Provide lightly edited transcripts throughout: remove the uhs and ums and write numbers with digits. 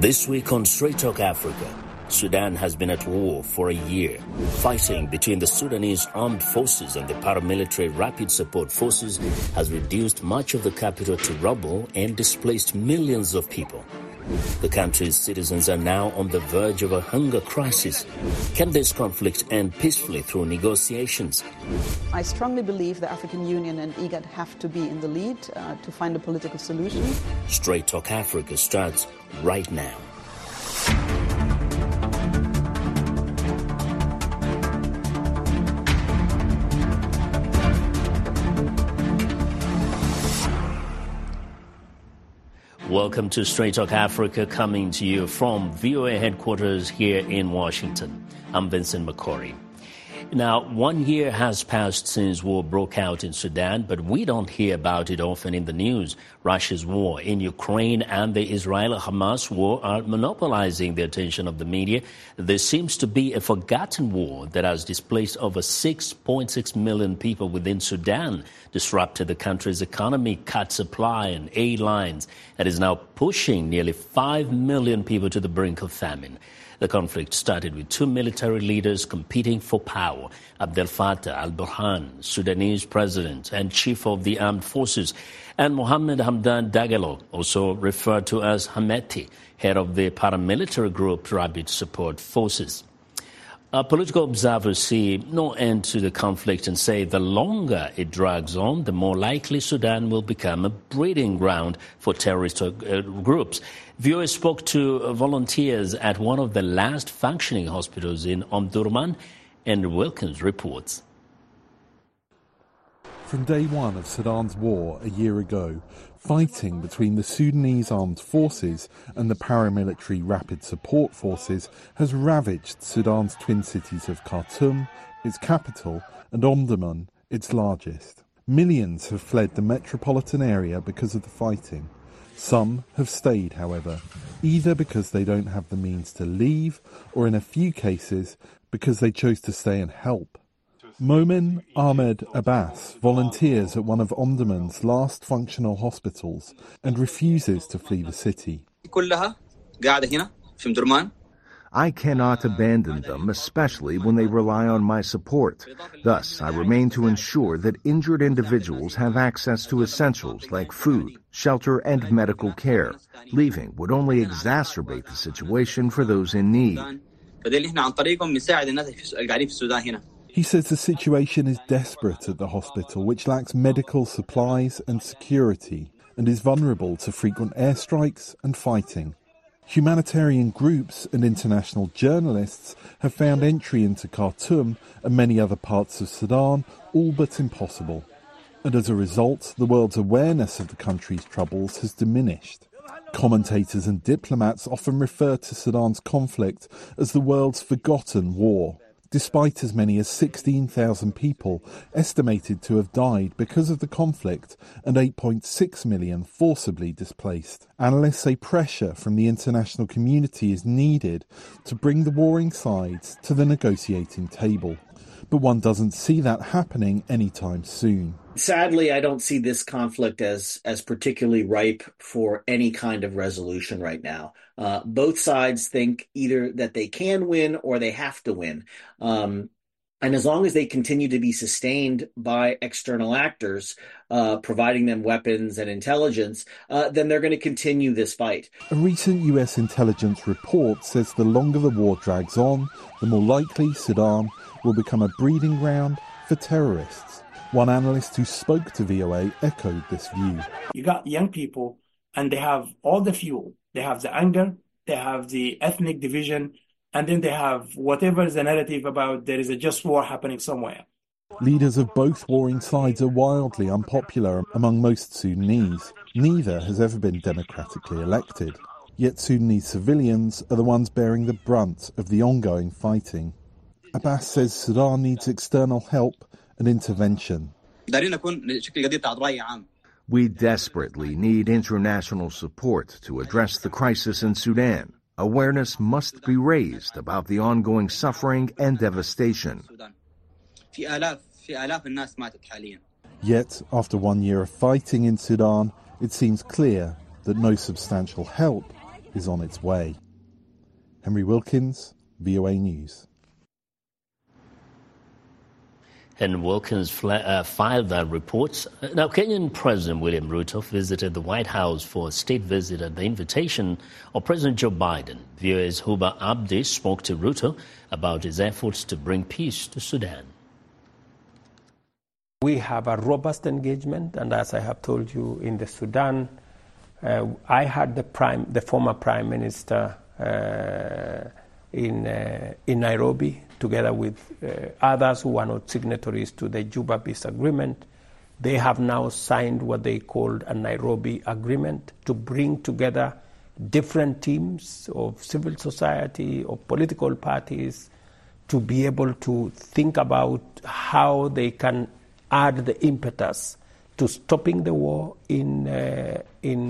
This week on Straight Talk Africa, Sudan has been at war for a year. Fighting between the Sudanese armed forces and the paramilitary rapid support forces has reduced much of the capital to rubble and displaced millions of people. The country's citizens are now on the verge of a hunger crisis. Can this conflict end peacefully through negotiations? I strongly believe the African Union and IGAD have to be in the lead to find a political solution. Straight Talk Africa starts right now. Welcome to Straight Talk Africa, coming to you from VOA headquarters here in Washington. I'm Vincent McCory. Now, 1 year has passed since war broke out in Sudan, but we don't hear about it often in the news. Russia's war in Ukraine and the Israel-Hamas war are monopolizing the attention of the media. There seems to be a forgotten war that has displaced over 6.6 million people within Sudan, disrupted the country's economy, cut supply and aid lines, that is now pushing nearly 5 million people to the brink of famine. The conflict started with two military leaders competing for power, Abdel Fattah al-Burhan, Sudanese president and chief of the armed forces, and Mohammed Hamdan Dagalo, also referred to as Hameti, head of the paramilitary group Rapid Support Forces. Political observers see no end to the conflict and say the longer it drags on, the more likely Sudan will become a breeding ground for terrorist groups. VOA spoke to volunteers at one of the last functioning hospitals in Omdurman, and Wilkins reports. From day one of Sudan's war a year ago, fighting between the Sudanese armed forces and the paramilitary rapid support forces has ravaged Sudan's twin cities of Khartoum, its capital, and Omdurman, its largest. Millions have fled the metropolitan area because of the fighting. Some have stayed, however, either because they don't have the means to leave, or in a few cases, because they chose to stay and help. Momen Ahmed Abbas volunteers at one of Omdurman's last functional hospitals and refuses to flee the city. I cannot abandon them, especially when they rely on my support. Thus, I remain to ensure that injured individuals have access to essentials like food, shelter, and medical care. Leaving would only exacerbate the situation for those in need. He says the situation is desperate at the hospital, which lacks medical supplies and security, and is vulnerable to frequent airstrikes and fighting. Humanitarian groups and international journalists have found entry into Khartoum and many other parts of Sudan all but impossible. And as a result, the world's awareness of the country's troubles has diminished. Commentators and diplomats often refer to Sudan's conflict as the world's forgotten war, despite as many as 16,000 people estimated to have died because of the conflict and 8.6 million forcibly displaced. Analysts say pressure from the international community is needed to bring the warring sides to the negotiating table. But one doesn't see that happening anytime soon. Sadly, I don't see this conflict as particularly ripe for any kind of resolution right now. Both sides think either that they can win or they have to win. And as long as they continue to be sustained by external actors, providing them weapons and intelligence, then they're going to continue this fight. A recent US intelligence report says the longer the war drags on, the more likely Sudan will become a breeding ground for terrorists. One analyst who spoke to VOA echoed this view. You got young people, and they have all the fuel. They have the anger, they have the ethnic division, and then they have whatever is the narrative about there is a just war happening somewhere. Leaders of both warring sides are wildly unpopular among most Sudanese. Neither has ever been democratically elected. Yet Sudanese civilians are the ones bearing the brunt of the ongoing fighting. Abbas says Sudan needs external help and intervention. We desperately need international support to address the crisis in Sudan. Awareness must be raised about the ongoing suffering and devastation. Yet, after 1 year of fighting in Sudan, it seems clear that no substantial help is on its way. Henry Wilkins, VOA News. And Wilkins filed that report. Now, Kenyan President William Ruto visited the White House for a state visit at the invitation of President Joe Biden. VOA's Huba Abdi spoke to Ruto about his efforts to bring peace to Sudan. We have a robust engagement, and as I have told you, in the Sudan, I had the former Prime Minister in Nairobi, together with others who are not signatories to the Juba Peace Agreement. They have now signed what they called a Nairobi Agreement to bring together different teams of civil society, of political parties, to be able to think about how they can add the impetus to stopping the war in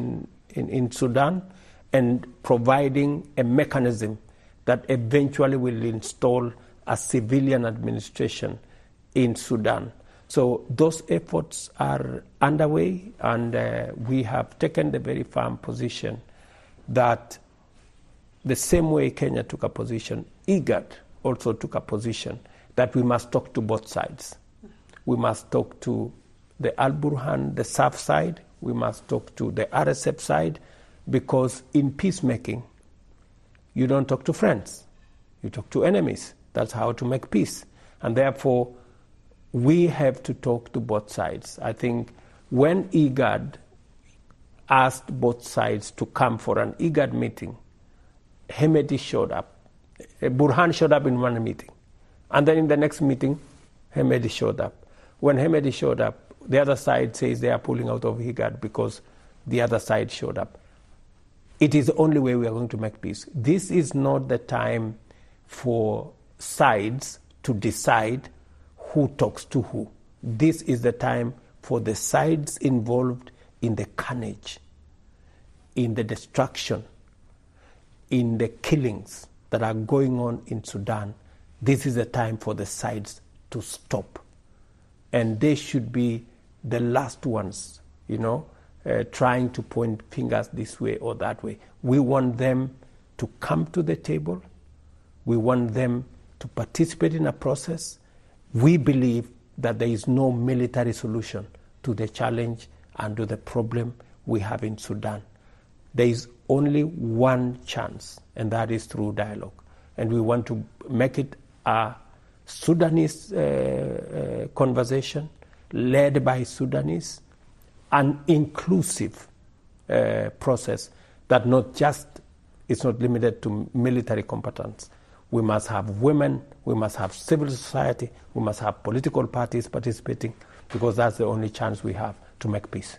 Sudan and providing a mechanism that eventually will install a civilian administration in Sudan. So those efforts are underway, and we have taken the very firm position that the same way Kenya took a position, IGAD also took a position that we must talk to both sides. We must talk to the Al-Burhan, the SAF side. We must talk to the RSF side, because in peacemaking, you don't talk to friends. You talk to enemies. That's how to make peace. And therefore, we have to talk to both sides. I think when IGAD asked both sides to come for an IGAD meeting, Hemedi showed up. Burhan showed up in one meeting. And then in the next meeting, Hemedi showed up. When Hemedi showed up, the other side says they are pulling out of IGAD because the other side showed up. It is the only way we are going to make peace. This is not the time for sides to decide who talks to who. This is the time for the sides involved in the carnage, in the destruction, in the killings that are going on in Sudan. This is the time for the sides to stop. And they should be the last ones, trying to point fingers this way or that way. We want them to come to the table. We want them to participate in a process. We believe that there is no military solution to the challenge and to the problem we have in Sudan. There is only one chance, and that is through dialogue. And we want to make it a Sudanese conversation led by Sudanese, an inclusive process that it's not limited to military competence. We must have women, we must have civil society, we must have political parties participating, because that's the only chance we have to make peace.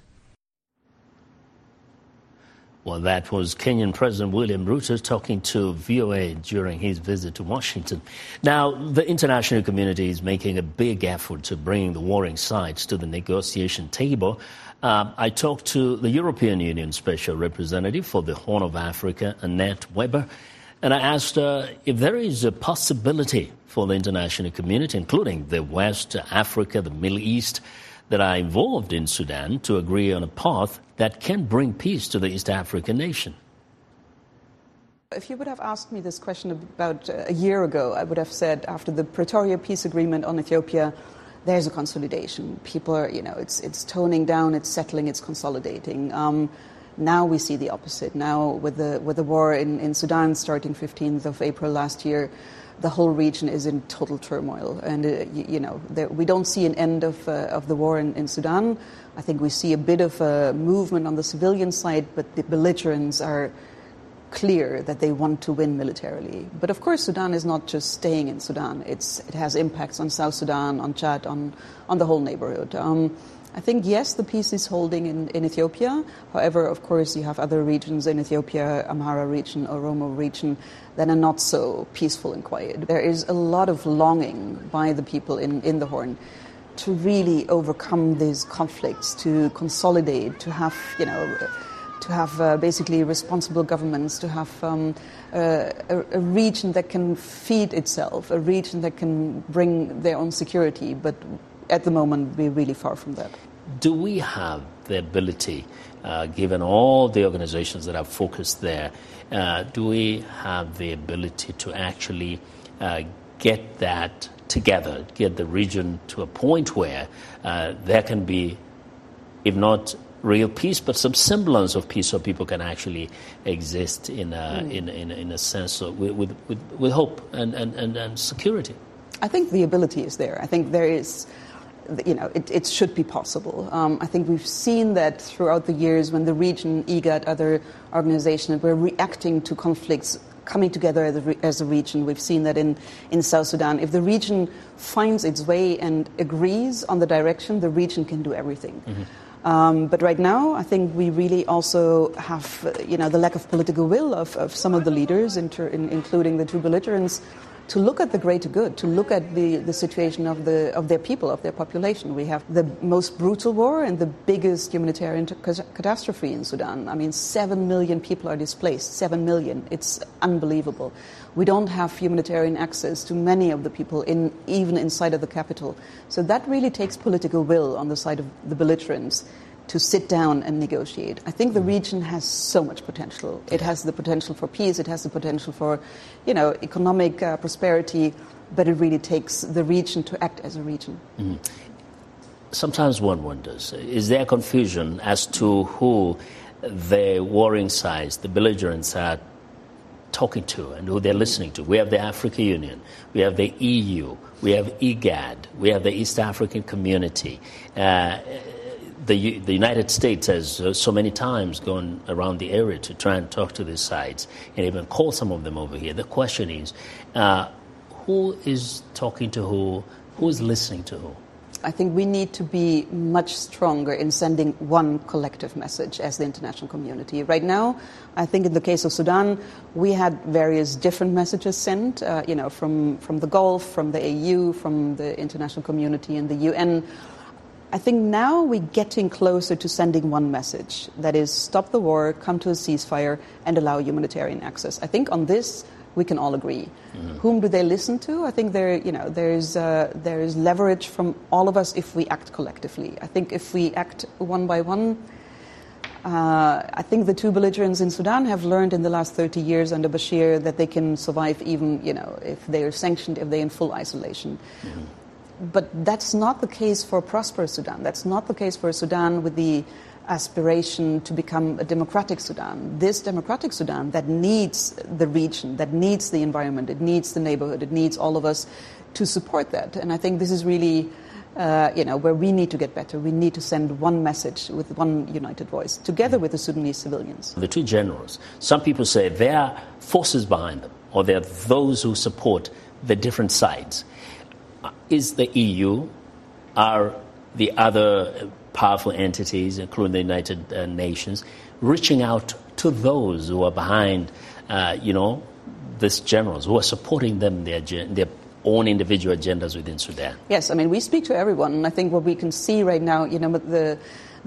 Well, that was Kenyan President William Ruto talking to VOA during his visit to Washington. Now, the international community is making a big effort to bring the warring sides to the negotiation table. I talked to the European Union Special Representative for the Horn of Africa, Annette Weber, and I asked her if there is a possibility for the international community, including the West Africa, the Middle East, that are involved in Sudan, to agree on a path that can bring peace to the East African nation. If you would have asked me this question about a year ago, I would have said after the Pretoria Peace Agreement on Ethiopia, there's a consolidation. People are, it's toning down, it's settling, it's consolidating. Now we see the opposite. Now with the war in Sudan starting 15th of April last year, the whole region is in total turmoil, and we don't see an end of the war in Sudan. I think we see a bit of a movement on the civilian side, but the belligerents are clear that they want to win militarily. But of course, Sudan is not just staying in Sudan. It has impacts on South Sudan, on Chad, on the whole neighborhood. I think, yes, the peace is holding in Ethiopia. However, of course, you have other regions in Ethiopia, Amhara region, Oromo region, that are not so peaceful and quiet. There is a lot of longing by the people in the Horn to really overcome these conflicts, to consolidate, to have, basically responsible governments, to have a region that can feed itself, a region that can bring their own security. But at the moment, we're really far from that. Do we have the ability, given all the organizations that are focused there, do we have the ability to actually get that together, get the region to a point where there can be, if not real peace, but some semblance of peace, so people can actually exist in a sense of, with hope and security? I think the ability is there. I think there is, it should be possible. I think we've seen that throughout the years when the region, IGAD, other organizations were reacting to conflicts, coming together as a region. We've seen that in South Sudan. If the region finds its way and agrees on the direction, the region can do everything. Mm-hmm. But right now, I think we really also have, the lack of political will of some of the leaders, including the two belligerents, to look at the greater good, to look at the situation of their people, of their population. We have the most brutal war and the biggest humanitarian catastrophe in Sudan. I mean, 7 million people are displaced, 7 million. It's unbelievable. We don't have humanitarian access to many of the people, even inside of the capital. So that really takes political will on the side of the belligerents to sit down and negotiate. I think the region has so much potential. It has the potential for peace. It has the potential for, economic prosperity. But it really takes the region to act as a region. Mm-hmm. Sometimes one wonders, is there confusion as to who the warring sides, the belligerents, are talking to and who they're listening to? We have the African Union, we have the EU, we have IGAD, we have the East African Community. The United States has so many times gone around the area to try and talk to these sides and even call some of them over here. The question is, who is talking to who? Who is listening to who? I think we need to be much stronger in sending one collective message as the international community. Right now, I think in the case of Sudan, we had various different messages sent, from the Gulf, from the AU, from the international community and the UN. I think now we're getting closer to sending one message, that is, stop the war, come to a ceasefire, and allow humanitarian access. I think on this we can all agree. Mm-hmm. Whom do they listen to? I think there is leverage from all of us if we act collectively. I think if we act one by one, I think the two belligerents in Sudan have learned in the last 30 years under Bashir that they can survive even, if they are sanctioned, if they're in full isolation. Mm-hmm. But that's not the case for a prosperous Sudan. That's not the case for a Sudan with the aspiration to become a democratic Sudan. This democratic Sudan that needs the region, that needs the environment, it needs the neighborhood, it needs all of us to support that. And I think this is really, where we need to get better. We need to send one message with one united voice, together with the Sudanese civilians. The two generals, some people say there are forces behind them, or there are those who support the different sides. Is the EU, are the other powerful entities, including the United Nations, reaching out to those who are behind, these generals, who are supporting them, their own individual agendas within Sudan? Yes, I mean, we speak to everyone, and I think what we can see right now, the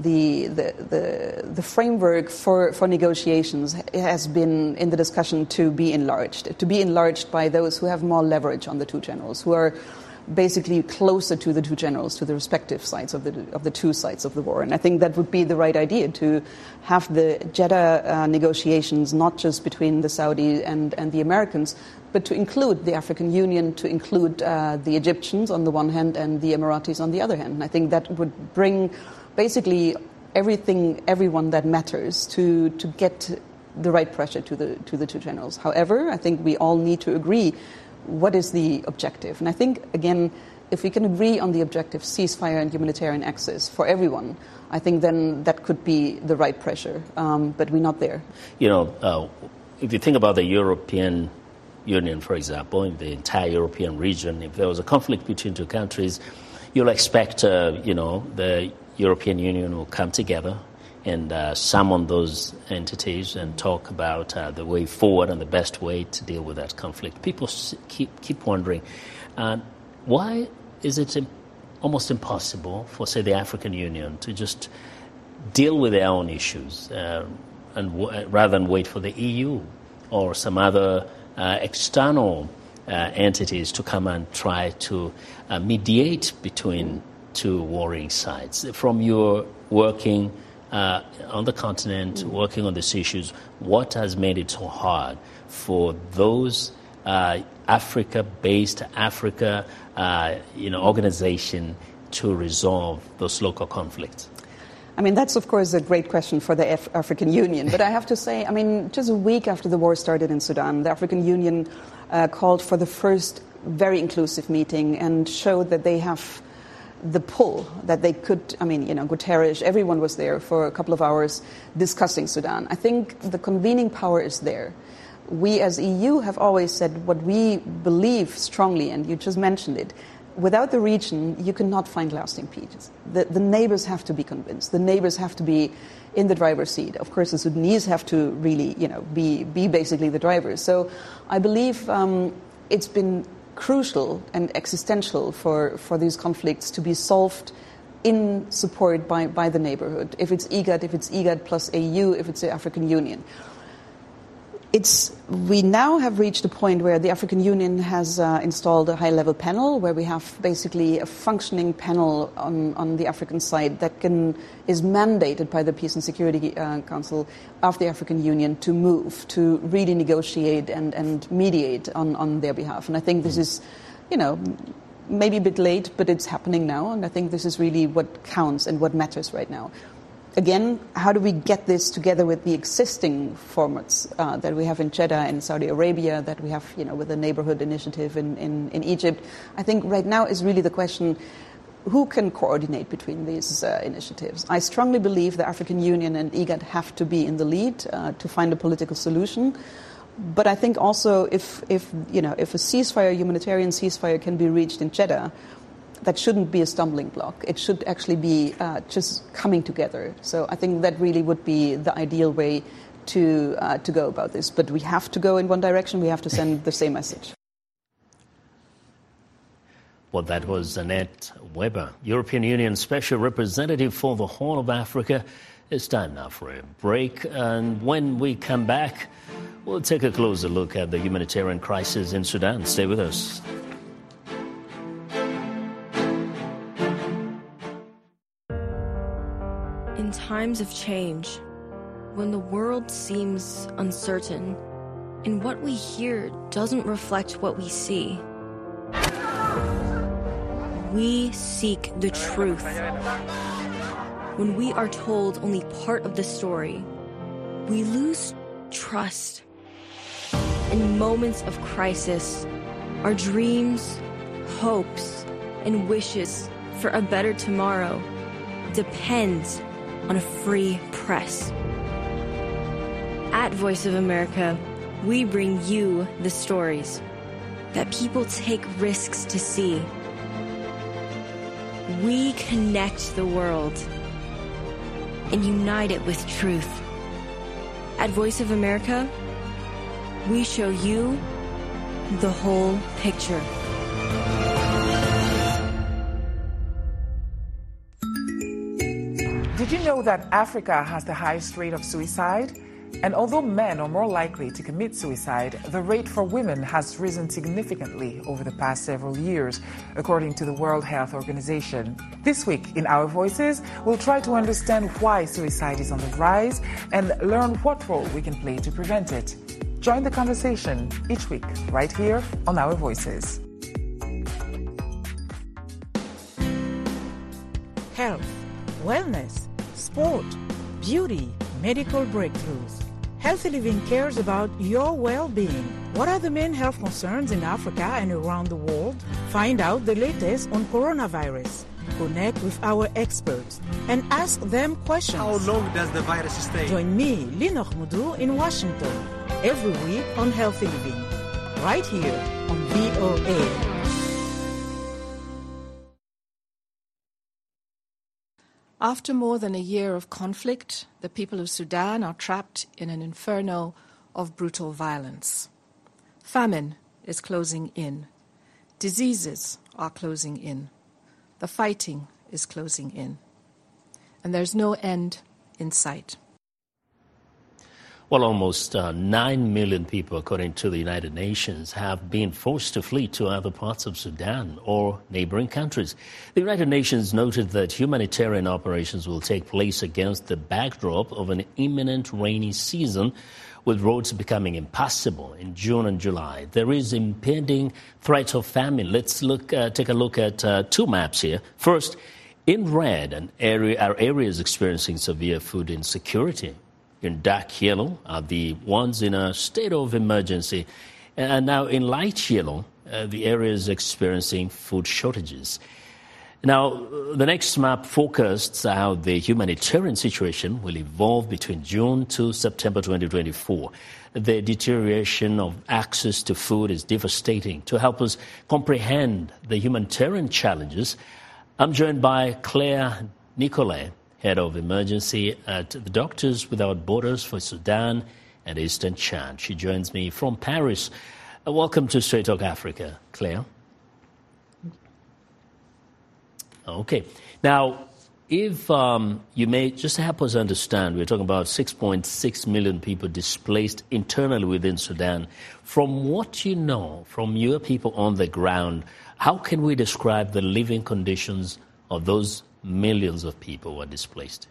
framework for negotiations has been in the discussion to be enlarged by those who have more leverage on the two generals, who are basically closer to the two generals, to the respective sides of the two sides of the war. And I think that would be the right idea, to have the Jeddah negotiations not just between the Saudis and the Americans, but to include the African Union, to include the Egyptians on the one hand and the Emiratis on the other hand. And I think that would bring basically everyone that matters to get the right pressure to the two generals. However, I think we all need to agree what is the objective. And I think, again, if we can agree on the objective, ceasefire and humanitarian access for everyone, I think then that could be the right pressure. But we're not there. If you think about the European Union, for example, in the entire European region, if there was a conflict between two countries, you'll expect, the European Union will come together and summon those entities and talk about the way forward and the best way to deal with that conflict. People keep wondering, why is it almost impossible for, say, the African Union to just deal with their own issues and rather than wait for the EU or some other external entities to come and try to mediate between two warring sides? From your working on the continent, working on these issues, what has made it so hard for those Africa-based organization to resolve those local conflicts? I mean, that's, of course, a great question for the African Union. But I have to say, I mean, just a week after the war started in Sudan, the African Union called for the first very inclusive meeting and showed that they have the pull, that they could, Guterres, everyone was there for a couple of hours discussing Sudan. I think the convening power is there. We as EU have always said what we believe strongly, and you just mentioned it. Without the region, you cannot find lasting peace. The neighbors have to be convinced. The neighbors have to be in the driver's seat. Of course, the Sudanese have to really, be basically the drivers. So I believe it's been crucial and existential for these conflicts to be solved in support by the neighborhood. If it's IGAD plus AU, if it's the African Union. We now have reached a point where the African Union has installed a high-level panel where we have basically a functioning panel on the African side that is mandated by the Peace and Security Council of the African Union to move, to really negotiate and mediate on their behalf. And I think this is, maybe a bit late, but it's happening now. And I think this is really what counts and what matters right now. Again, how do we get this together with the existing formats that we have in Jeddah and Saudi Arabia, that we have, with the Neighborhood Initiative in Egypt? I think right now is really the question, who can coordinate between these initiatives? I strongly believe the African Union and IGAD have to be in the lead to find a political solution. But I think also if a ceasefire, humanitarian ceasefire can be reached in Jeddah, that shouldn't be a stumbling block. It should actually be just coming together. So I think that really would be the ideal way to go about this. But we have to go in one direction. We have to send the same message. Well, that was Annette Weber, European Union Special Representative for the Horn of Africa. It's time now for a break. And when we come back, we'll take a closer look at the humanitarian crisis in Sudan. Stay with us. In times of change, when the world seems uncertain and what we hear doesn't reflect what we see, we seek the truth. When we are told only part of the story, we lose trust. In moments of crisis, our dreams, hopes, and wishes for a better tomorrow depends on a free press. At Voice of America, we bring you the stories that people take risks to see. We connect the world and unite it with truth. At Voice of America, we show you the whole picture. Did you know that Africa has the highest rate of suicide? And although men are more likely to commit suicide, the rate for women has risen significantly over the past several years, according to the World Health Organization. This week in Our Voices, we'll try to understand why suicide is on the rise and learn what role we can play to prevent it. Join the conversation each week right here on Our Voices. Health, wellness, sport, beauty, medical breakthroughs. Healthy Living cares about your well-being. What are the main health concerns in Africa and around the world? Find out the latest on coronavirus. Connect with our experts and ask them questions. How long does the virus stay? Join me, Lina Khmoudou, in Washington, every week on Healthy Living, right here on VOA. After more than a year of conflict, the people of Sudan are trapped in an inferno of brutal violence. Famine is closing in. Diseases are closing in. The fighting is closing in. And there's no end in sight. Well, almost 9 million people, according to the United Nations, have been forced to flee to other parts of Sudan or neighboring countries. The United Nations noted that humanitarian operations will take place against the backdrop of an imminent rainy season, with roads becoming impassable in June and July. There is impending threat of famine. Let's take a look at two maps here. First, in red, are areas experiencing severe food insecurity. In dark yellow are the ones in a state of emergency. And now in light yellow, the areas experiencing food shortages. Now, the next map forecasts how the humanitarian situation will evolve between June to September 2024. The deterioration of access to food is devastating. To help us comprehend the humanitarian challenges, I'm joined by Claire Nicolet, Head of Emergency at the Doctors Without Borders for Sudan and Eastern Chad. She joins me from Paris. Welcome to Straight Talk Africa, Claire. Okay. Now, if you may just help us understand, we're talking about 6.6 million people displaced internally within Sudan. From what you know, from your people on the ground, how can we describe the living conditions of those millions of people who are displaced?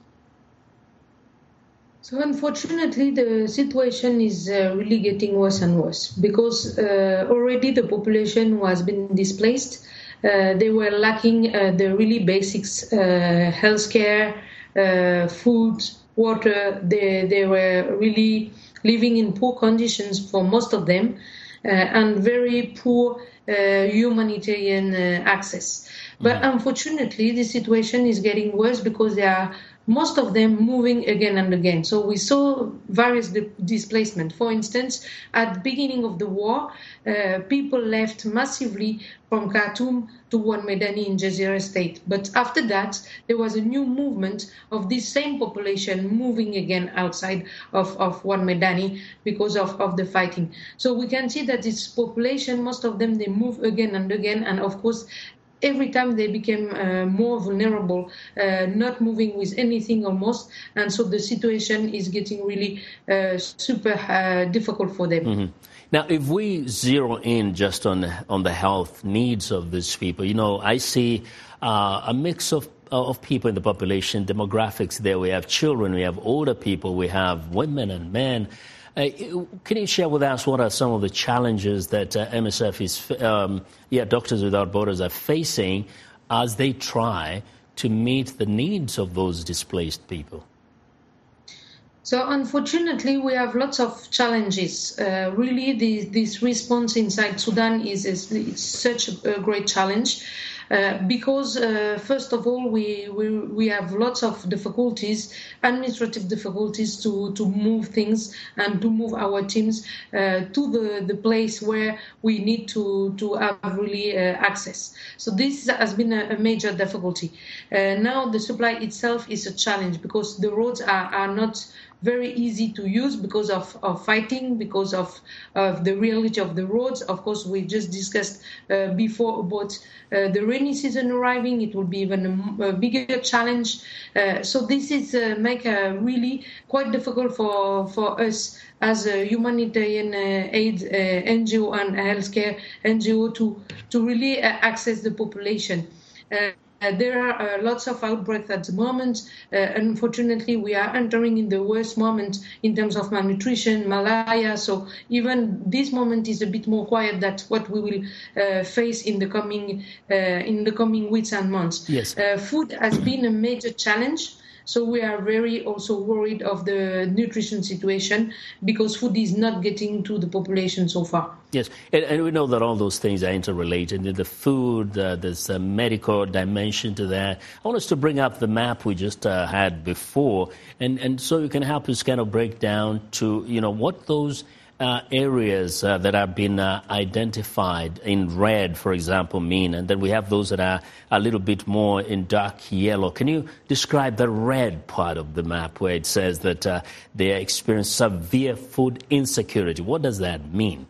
So unfortunately, the situation is really getting worse and worse because already the population was being displaced. They were lacking the really basics, healthcare, food, water. They were really living in poor conditions for most of them and very poor humanitarian access. But unfortunately, the situation is getting worse because most of them moving again and again. So we saw various displacement. For instance, at the beginning of the war, people left massively from Khartoum to One Medani in Jazeera State. But after that, there was a new movement of this same population moving again outside of One Medani because of the fighting. So we can see that this population, most of them, they move again and again. And of course, every time they became more vulnerable, not moving with anything almost. And so the situation is getting really super difficult for them. Mm-hmm. Now, if we zero in just on the health needs of these people, you know, I see a mix of people in the population, demographics there. We have children, we have older people, we have women and men. Can you share with us what are some of the challenges that MSF Doctors Without Borders are facing as they try to meet the needs of those displaced people? So unfortunately, we have lots of challenges. Really, this response inside Sudan is such a great challenge. Because first of all, we have lots of difficulties, administrative difficulties to move things and to move our teams to the place where we need to have really access. So this has been a major difficulty. Now the supply itself is a challenge because the roads are not very easy to use because of fighting, because of the reality of the roads. Of course, we just discussed before about the rainy season arriving. It will be even a bigger challenge. So this is make really quite difficult for us as a humanitarian aid NGO and healthcare NGO to really access the population. There are lots of outbreaks at the moment. Unfortunately, we are entering in the worst moment in terms of malnutrition, malaria. So even this moment is a bit more quiet than what we will face in the coming weeks and months. Yes. Food has been a major challenge. So we are very also worried of the nutrition situation because food is not getting to the population so far. Yes, and we know that all those things are interrelated. The food, there's a medical dimension to that. I want us to bring up the map we just had before, and so you can help us kind of break down to, you know, what those areas that have been identified in red, for example, mean, and then we have those that are a little bit more in dark yellow. Can you describe the red part of the map where it says that they experience severe food insecurity? What does that mean?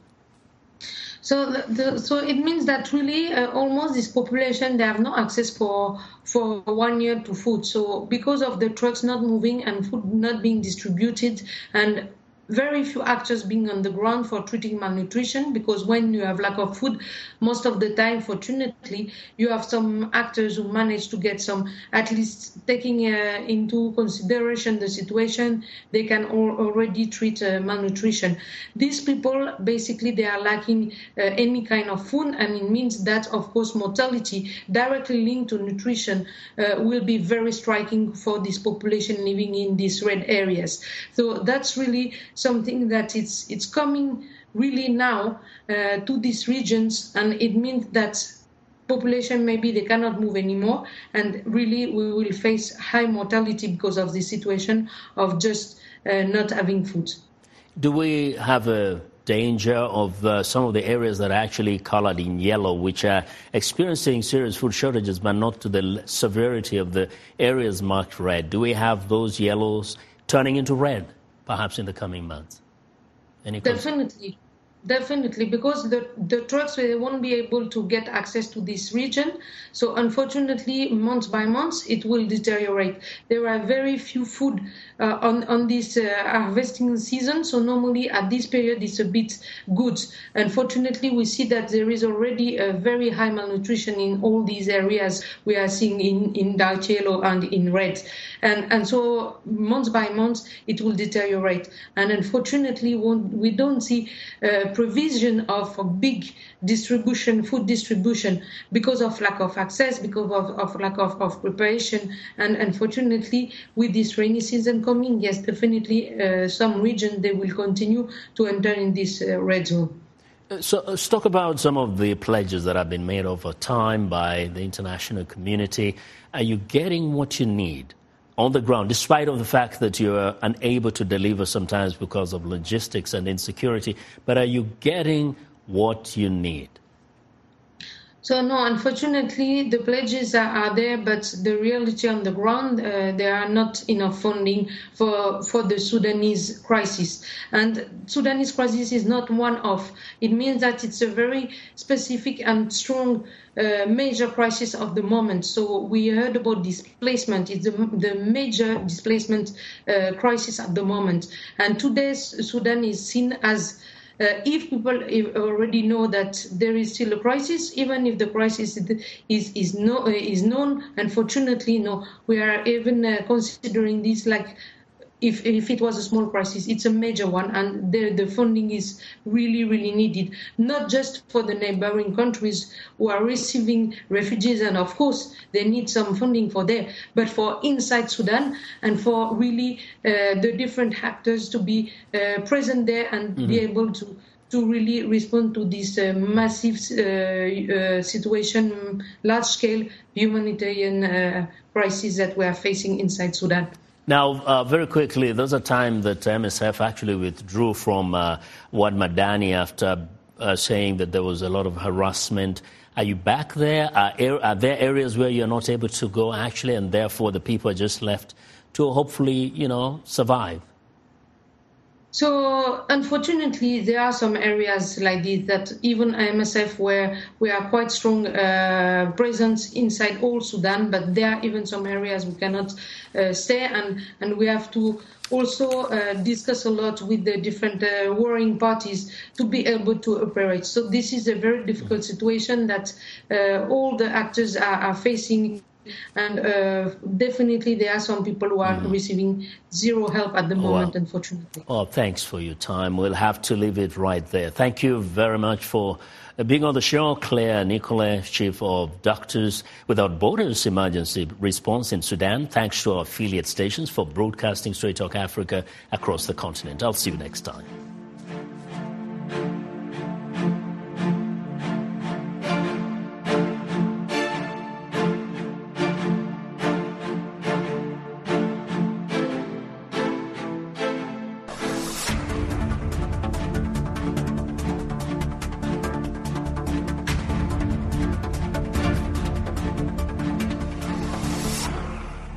So it means that really almost this population, they have no access for 1 year to food. So because of the trucks not moving and food not being distributed and very few actors being on the ground for treating malnutrition, because when you have lack of food, most of the time, fortunately, you have some actors who manage to get some, at least taking into consideration the situation, they can already treat malnutrition. These people, basically, they are lacking any kind of food, and it means that, of course, mortality directly linked to nutrition will be very striking for this population living in these red areas. So that's really something that it's coming really now to these regions, and it means that population maybe they cannot move anymore, and really we will face high mortality because of the situation of just not having food. Do we have a danger of some of the areas that are actually colored in yellow, which are experiencing serious food shortages, but not to the severity of the areas marked red? Do we have those yellows turning into red, perhaps in the coming months? Definitely, because the trucks, they won't be able to get access to this region. So unfortunately, month by month, it will deteriorate. There are very few food on this harvesting season. So normally at this period, it's a bit good. Unfortunately, we see that there is already a very high malnutrition in all these areas we are seeing in dark yellow and in red. And so month by month, it will deteriorate. And unfortunately, we don't see provision of a big food distribution, because of lack of access, because of lack of preparation. And unfortunately, with this rainy season coming, yes, definitely some regions, they will continue to enter in this red zone. So let's talk about some of the pledges that have been made over time by the international community. Are you getting what you need on the ground, despite of the fact that you're unable to deliver sometimes because of logistics and insecurity? But are you getting what you need? So no, unfortunately, the pledges are there, but the reality on the ground, there are not enough funding for the Sudanese crisis. And Sudanese crisis is not one-off. It means that it's a very specific and strong major crisis of the moment. So we heard about displacement. It's the major displacement crisis at the moment. And today's Sudan is seen as if people already know that there is still a crisis, even if the crisis is known, unfortunately, no, we are even considering this like if it was a small crisis, it's a major one, and the funding is really, really needed, not just for the neighboring countries who are receiving refugees, and of course they need some funding for there, but for inside Sudan, and for really the different actors to be present there and be able to really respond to this massive situation, large-scale humanitarian crisis that we are facing inside Sudan. Now, very quickly, there's a time that MSF actually withdrew from Wad Madani after saying that there was a lot of harassment. Are you back there? Are there areas where you're not able to go, actually, and therefore the people are just left to hopefully, survive? So, unfortunately, there are some areas like this that even MSF, where we are quite strong presence inside all Sudan, but there are even some areas we cannot stay, and we have to also discuss a lot with the different warring parties to be able to operate. So this is a very difficult situation that all the actors are facing. And definitely there are some people who are receiving zero help at the moment, unfortunately. Oh, thanks for your time. We'll have to leave it right there. Thank you very much for being on the show. Claire Nicolet, Chief of Doctors Without Borders Emergency Response in Sudan. Thanks to our affiliate stations for broadcasting Straight Talk Africa across the continent. I'll see you next time.